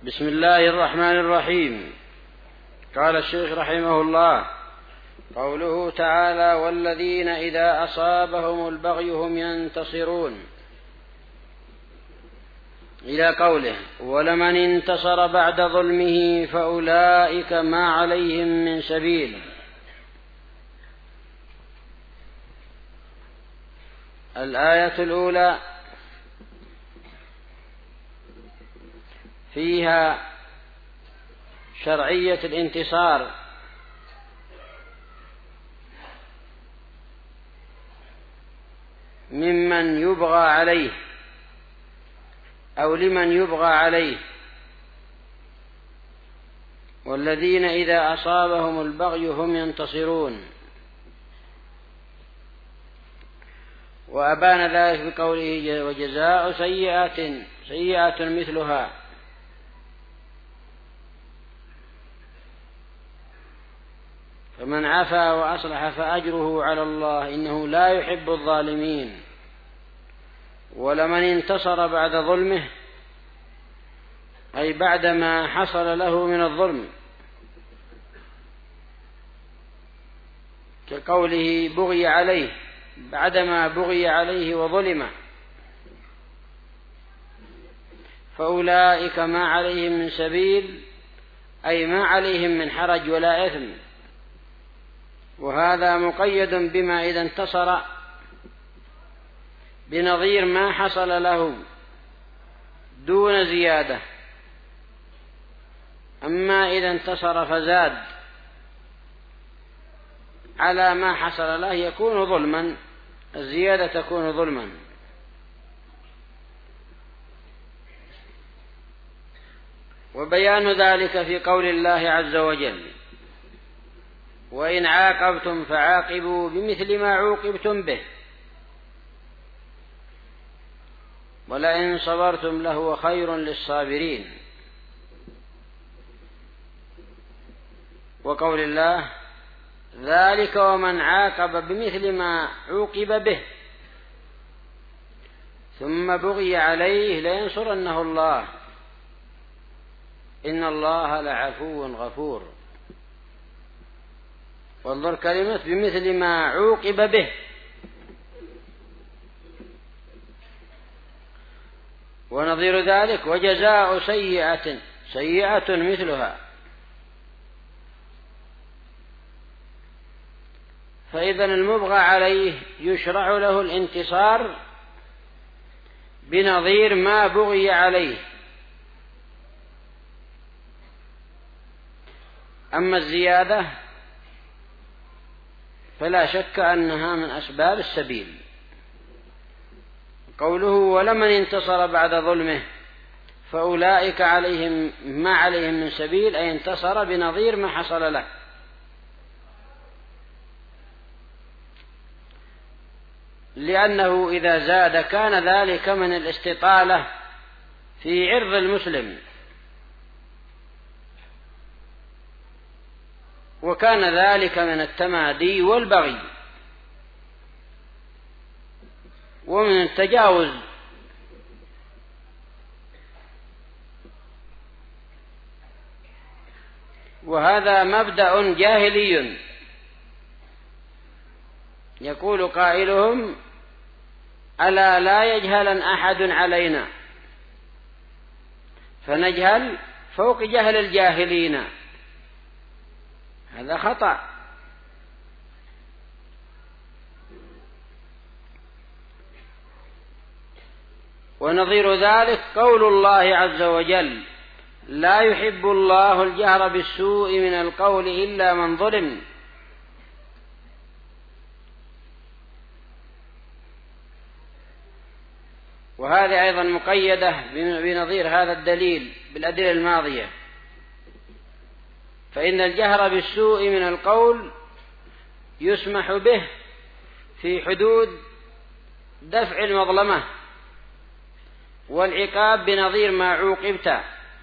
بسم الله الرحمن الرحيم. قال الشيخ رحمه الله: قوله تعالى: والذين إذا أصابهم البغي هم ينتصرون، إلى قوله: ولمن انتصر بعد ظلمه فأولئك ما عليهم من سبيل. الآية الأولى فيها شرعية الانتصار ممن يبغى عليه أو لمن يبغى عليه. والذين إذا أصابهم البغي هم ينتصرون، وأبان ذلك بقوله: وجزاء سيئة مثلها. فمن عفا وأصلح فأجره على الله إنه لا يحب الظالمين. ولمن انتصر بعد ظلمه أي بعدما حصل له من الظلم، كقوله بغي عليه، بعدما بغي عليه وظلم، فأولئك ما عليهم من سبيل، أي ما عليهم من حرج ولا إثم. وهذا مقيد بما إذا انتصر بنظير ما حصل له دون زيادة. أما إذا انتصر فزاد على ما حصل له يكون ظلما، الزيادة تكون ظلما. وبيان ذلك في قول الله عز وجل: وإن عاقبتم فعاقبوا بمثل ما عوقبتم به ولئن صبرتم لهو خير للصابرين. وقول الله: ذلك ومن عاقب بمثل ما عوقب به ثم بغي عليه لينصرنه الله إن الله لعفو غفور. وانظر كلمة بمثل ما عوقب به، ونظير ذلك: وجزاء سيئة مثلها. فإذا المبغى عليه يشرع له الانتصار بنظير ما بغي عليه. أما الزيادة فلا شك أنها من أسباب السبيل. قوله: ولمن انتصر بعد ظلمه فأولئك عليهم ما عليهم من سبيل، أي انتصر بنظير ما حصل له. لأنه إذا زاد كان ذلك من الاستطالة في عرض المسلم، وكان ذلك من التمادي والبغي ومن التجاوز. وهذا مبدأ جاهلي يقول قائلهم: ألا لا يجهلن أحد علينا فنجهل فوق جهل الجاهلين. هذا خطأ. ونظير ذلك قول الله عز وجل: لا يحب الله الجهر بالسوء من القول إلا من ظلم. وهذه أيضا مقيدة بنظير هذا الدليل بالأدلة الماضية. فإن الجهر بالسوء من القول يسمح به في حدود دفع المظلمة والعقاب بنظير ما عوقبت.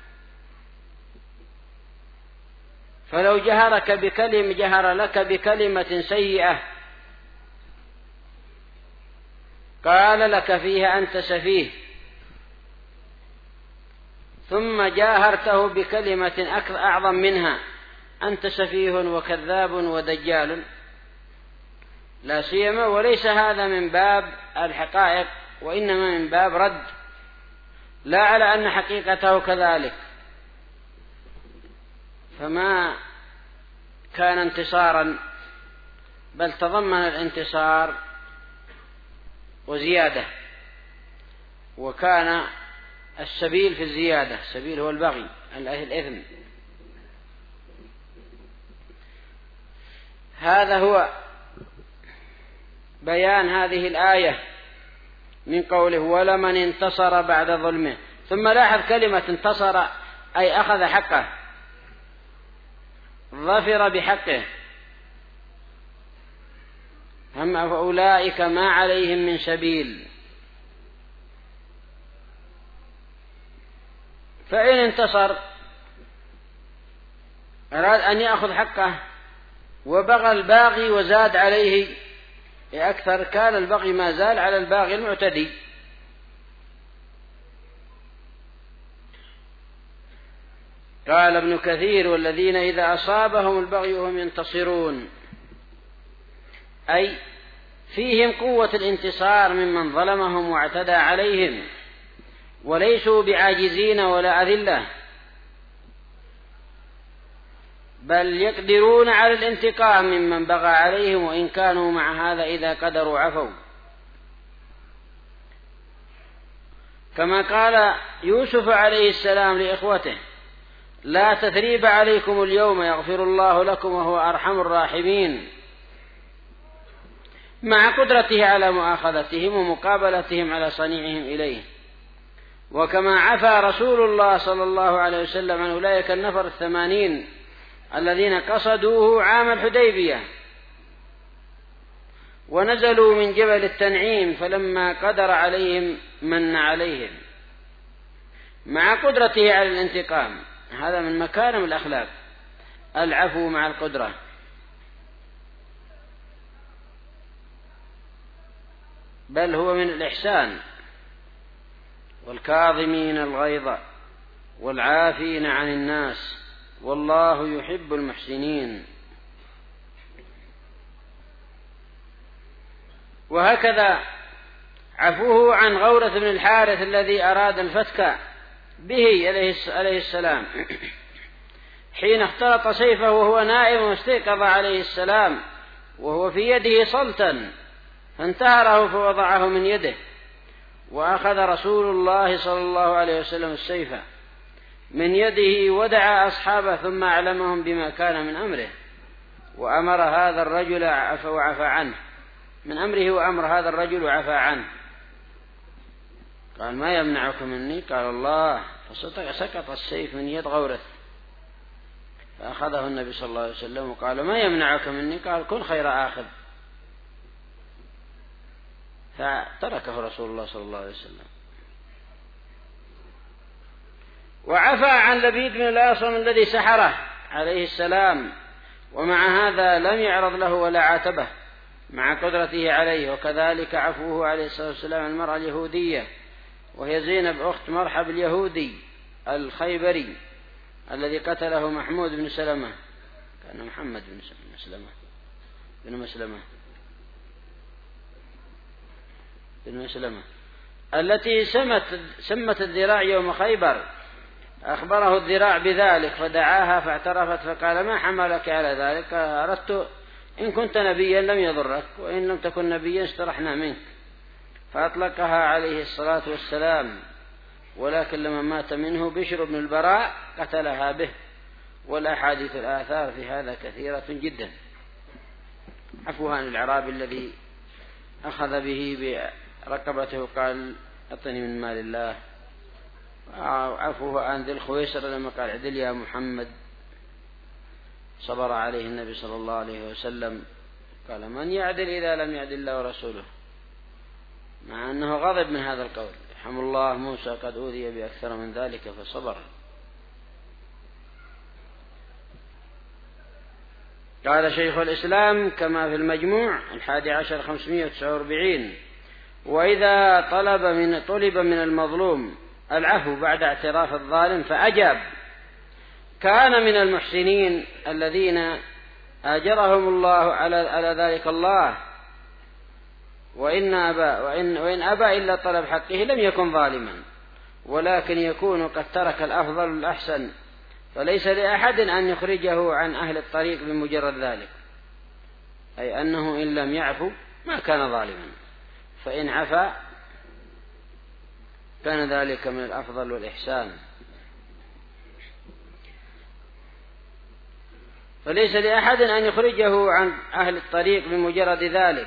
فلو جهر لك بكلمة سيئة قال لك فيها أنت سفيه، ثم جاهرته بكلمة أعظم منها: أنت سفيه وكذاب ودجال، لا سيما وليس هذا من باب الحقائق، وإنما من باب رد، لا على أن حقيقته كذلك. فما كان انتصارا، بل تضمن الانتصار وزيادة، وكان السبيل في الزيادة، السبيل هو البغي، الإثم. هذا هو بيان هذه الآية من قوله: ولمن انتصر بعد ظلمه. ثم لاحظ كلمة انتصر، أي أخذ حقه، ظفر بحقه. هم فأولئك ما عليهم من سبيل. فإن انتصر أراد أن يأخذ حقه وبغى الباغي وزاد عليه أكثر، كان البغي ما زال على الباغي المعتدي. قال ابن كثير: والذين إذا أصابهم البغي هم ينتصرون، أي فيهم قوة الانتصار ممن ظلمهم واعتدى عليهم، وليسوا بعاجزين ولا أذلة، بل يقدرون على الانتقام ممن بغى عليهم، وإن كانوا مع هذا إذا قدروا عفوا. كما قال يوسف عليه السلام لإخوته: لا تثريب عليكم اليوم يغفر الله لكم وهو أرحم الراحمين، مع قدرته على مؤاخذتهم ومقابلتهم على صنيعهم إليه. وكما عفى رسول الله صلى الله عليه وسلم عن أولئك النفر 80 الذين قصدوه عام الحديبية ونزلوا من جبل التنعيم، فلما قدر عليهم من عليهم، مع قدرته على الانتقام. هذا من مكارم الأخلاق، العفو مع القدرة. بل هو من الإحسان: والكاظمين الغيظ والعافين عن الناس والله يحب المحسنين. وهكذا عفوه عن غورة بن الحارث الذي أراد الفتك به عليه السلام، حين اختلط سيفه وهو نائم واستيقظ عليه السلام وهو في يده صلتا، فانتهره فوضعه من يده. وأخذ رسول الله صلى الله عليه وسلم السيف من يده ودعا أصحابه، ثم أعلمهم بما كان من أمره، وأمر هذا الرجل وعفى عنه، من أمره وأمر هذا الرجل وعفى عنه. قال: ما يمنعك مني؟ قال: الله. فسقط السيف من يد غورث، فأخذه النبي صلى الله عليه وسلم وقال: ما يمنعك مني؟ قال: كن خير آخذ. فتركه رسول الله صلى الله عليه وسلم. وعفى عن لبيد بن الأصم الذي سحره عليه السلام، ومع هذا لم يعرض له ولا عاتبه، مع قدرته عليه. وكذلك عفوه عليه الصلاة والسلام المرأة اليهودية، وهي زينب أخت مرحب اليهودي الخيبري الذي قتله محمود بن سلمة، كان محمد بن مسلمة التي سمت الذراع يوم خيبر. أخبره الذراع بذلك فدعاها فاعترفت، فقال: ما حملك على ذلك؟ أردت إن كنت نبيا لم يضرك، وإن لم تكن نبيا استرحنا منك. فأطلقها عليه الصلاة والسلام، ولكن لما مات منه بشر بن البراء قتلها به. والأحاديث الآثار في هذا كثيرة جدا. عفوها عن الأعرابي الذي أخذ به برقبته وقال: أعطني من مال الله. عفوه عن ذي الخويصر لما قال: عدل يا محمد، صبر عليه النبي صلى الله عليه وسلم، قال: من يعدل إذا لم يعدل الله ورسوله، مع أنه غضب من هذا القول. رحم الله موسى قد أوذي بأكثر من ذلك فصبر. قال شيخ الإسلام كما في المجموع 11 549: وإذا طلب من المظلوم العفو بعد اعتراف الظالم فأجاب. كان من المحسنين الذين آجرهم الله على ذلك الله، وإن أبى إلا طلب حقه لم يكن ظالما، ولكن يكون قد ترك الأفضل الأحسن، فليس لأحد أن يخرجه عن أهل الطريق بمجرد ذلك، أي أنه إن لم يعفو ما كان ظالما، فإن عفا كان ذلك من الأفضل والإحسان. فليس لأحد أن يخرجه عن أهل الطريق بمجرد ذلك،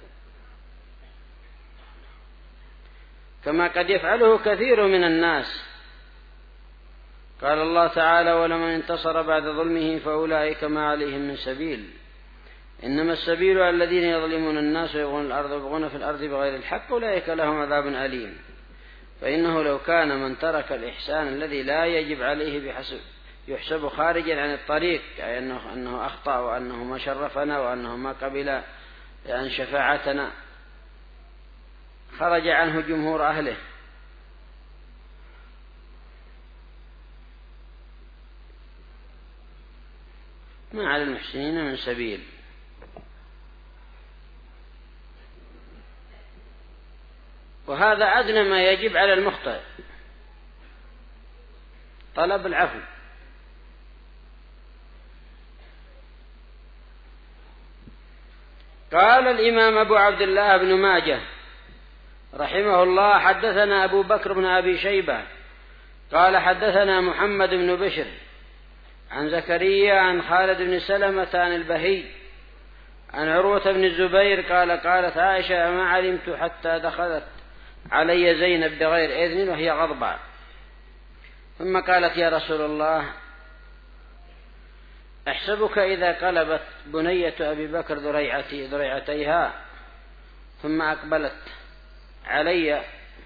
كما قد يفعله كثير من الناس. قال الله تعالى: ولمن انتصر بعد ظلمه فأولئك ما عليهم من سبيل، إنما السبيل على الذين يظلمون الناس ويبغون في الأرض بغير الحق أولئك لهم عذاب أليم. فإنه لو كان من ترك الإحسان الذي لا يجب عليه بحسب يحسب خارجا عن الطريق، يعني أنه أخطأ وأنه ما شرفنا وأنه ما قبل عن شفاعتنا، خرج عنه جمهور أهله. ما على المحسنين من سبيل. وهذا أدنى ما يجب على المخطئ، طلب العفو. قال الإمام أبو عبد الله بن ماجه رحمه الله: حدثنا أبو بكر بن أبي شيبة قال حدثنا محمد بن بشر عن زكريا عن خالد بن سلمة عن البهي عن عروة بن الزبير قال: قالت عائشة: ما علمت حتى دخلت علي زينب بغير إذن وهي غضبة، ثم قالت: يا رسول الله، أحسبك إذا قلبت بنية أبي بكر ذريعتيها ثم أقبلت علي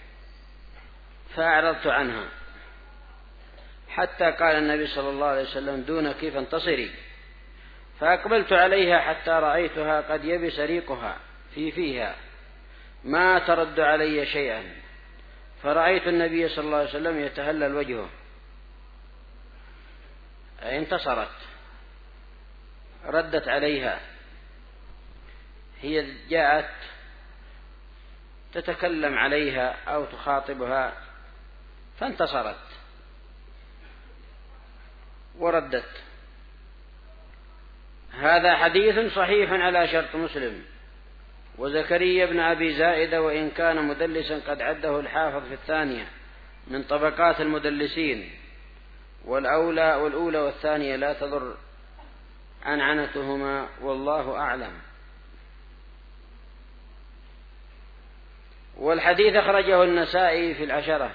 فأعرضت عنها، حتى قال النبي صلى الله عليه وسلم: دونك فانتصري، فأقبلت عليها حتى رأيتها قد يبس ريقها في فيها ما ترد علي شيئا، فرأيت النبي صلى الله عليه وسلم يتهلل وجهه، أي انتصرت، ردت عليها، هي جاءت تتكلم عليها أو تخاطبها فانتصرت وردت. هذا حديث صحيح على شرط مسلم. وزكريا بن أبي زائدة وإن كان مدلسا قد عده الحافظ في الثانية من طبقات المدلسين، والأولى والثانية لا تضر عنعنتهما والله أعلم. والحديث أخرجه النسائي في العشرة،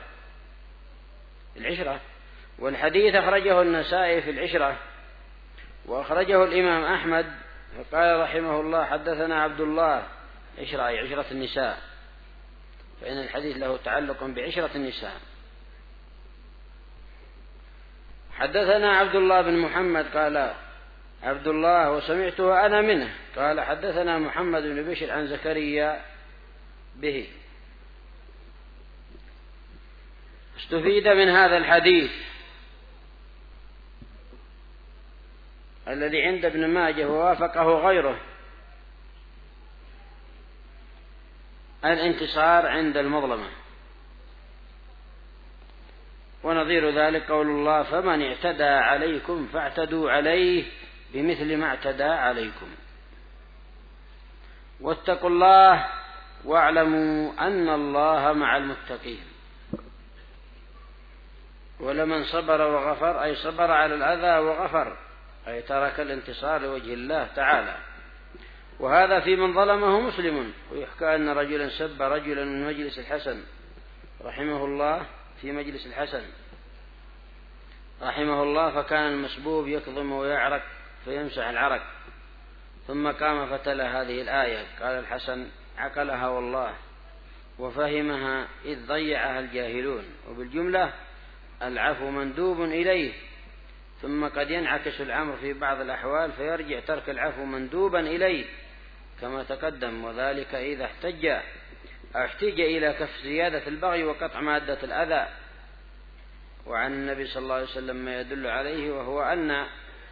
والحديث أخرجه النسائي في العشرة، وأخرجه الإمام أحمد فقال رحمه الله: حدثنا عبد الله، عشرة النساء، فإن الحديث له تعلق بعشرة النساء. حدثنا عبد الله بن محمد قال عبد الله وسمعته أنا منه قال حدثنا محمد بن بشر عن زكريا به. استفيد من هذا الحديث الذي عند ابن ماجه ووافقه غيره الانتصار عند المظلمة، ونظير ذلك قول الله: فمن اعتدى عليكم فاعتدوا عليه بمثل ما اعتدى عليكم، واتقوا الله واعلموا أن الله مع المتقين. ولمن صبر وغفر أي صبر على الأذى وغفر، أي ترك الانتصار لوجه الله تعالى. وهذا في من ظلمه مسلم. ويحكى أن رجلا سب رجلا من مجلس الحسن رحمه الله في مجلس الحسن رحمه الله، فكان المسبوب يكظم ويعرق فيمسح العرق، ثم قام فتلا هذه الآية. قال الحسن: عقلها والله وفهمها إذ ضيعها الجاهلون. وبالجملة العفو مندوب إليه، ثم قد ينعكس الأمر في بعض الأحوال فيرجع ترك العفو مندوبا إليه كما تقدم، وذلك إذا احتج إلى كف زيادة البغي وقطع مادة الأذى، وعن النبي صلى الله عليه وسلم ما يدل عليه، وهو أن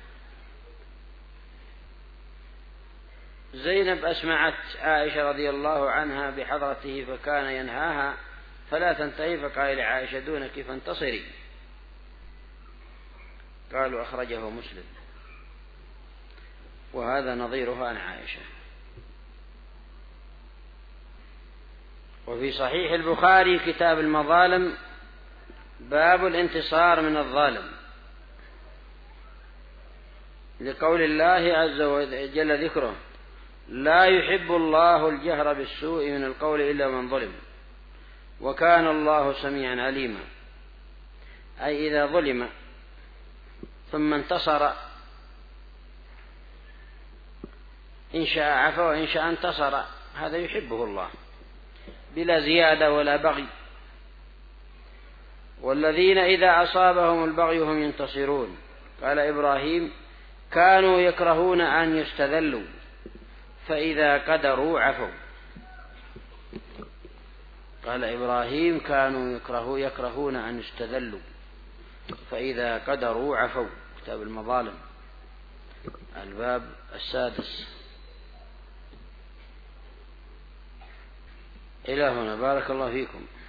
زينب أسمعت عائشة رضي الله عنها بحضرته فكان ينهاها فلا تنتهي، فقال لعائشة دونك فانتصري. قالوا أخرجه مسلم، وهذا نظيرها عن عائشة. وفي صحيح البخاري كتاب المظالم باب الانتصار من الظالم، لقول الله عز وجل ذكره: لا يحب الله الجهر بالسوء من القول إلا من ظلم وكان الله سميعا عليما. أي إذا ظلم ثم انتصر، إن شاء عفا وإن شاء انتصر، هذا يحبه الله بلا زيادة ولا بغي. والذين إذا أصابهم البغي هم ينتصرون. قال إبراهيم: كانوا يكرهون أن يستذلوا فإذا قدروا عفوا. قال إبراهيم: كانوا يكرهون أن يستذلوا فإذا قدروا عفوا. كتاب المظالم الباب 6. إلى هنا، بارك الله فيكم.